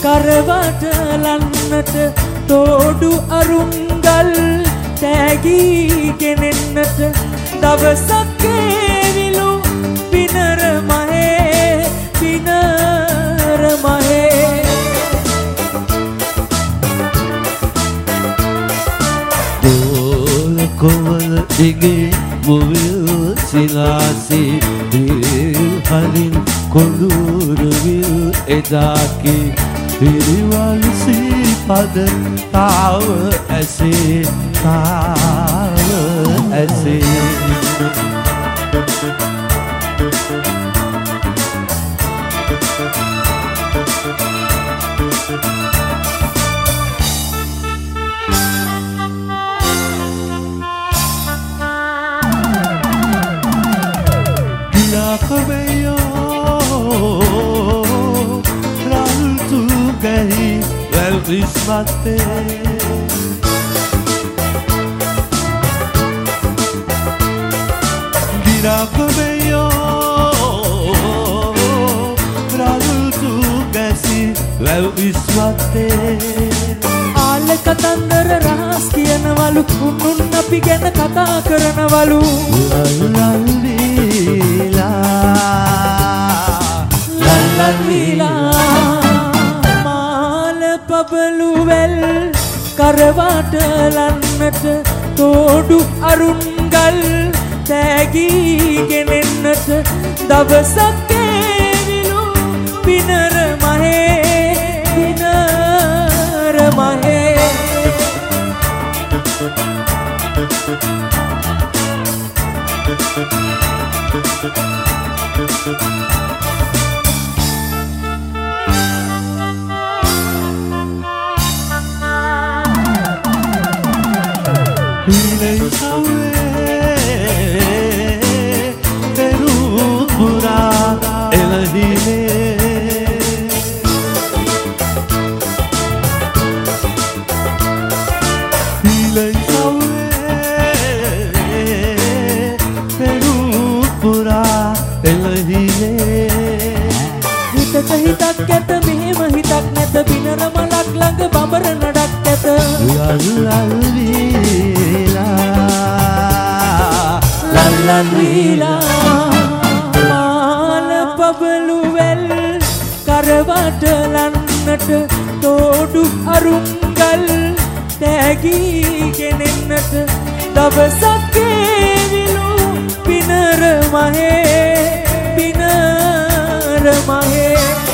කරවටලන්නට තෝඩු අරුංගල් තෑගී ගෙනෙන්නට දවසක් ඒවිලු පිනර මහේ පිනර මහේ දෝල කොවල දිගේ මුවිල් සිලාසේ හරින් කොළුරවිල් එදාකේ පිරිවල් සීපද තාව ඇසේ තාව ඇසේ Giacomeyo Raltu gahi vel qismatte Giacomeyo Raltu gasi vel qismatte ආල කතන්දර රහස් කියනවලු කුණුන් අපි ගැන කතා කරනවලු මාල පබලු වැල් කරවටලන්නට තෝඩු අරුන්ගල් තෑගී ගෙනෙන්නට දවසක් ඒවිලු පිනර මහේ පිනර මහේ Hilei sawe Peru pura elahile Hilei sawe Peru pura elahile හිතක හිතක් ඇත මෙහෙම හිතක් නැත බිනර මලක් ළඟ බඹර නඩක් ඇත මාල පබලු වැල් කරවටලන්නට තෝඩු අරුංගල් තෑගී ගෙනෙන්නට දවසක් ඒවිලු පිනර මහේ පිනර මහේ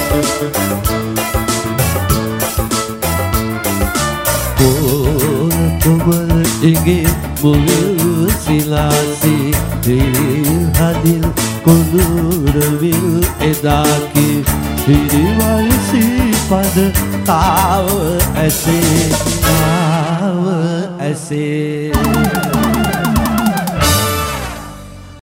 කොවල දිගේ මුවිල් සිලාසේ හදිල් කොළුරවිල් එදාකේ පිරිවල් සීපද තාව ඇසේ තාව ඇසේ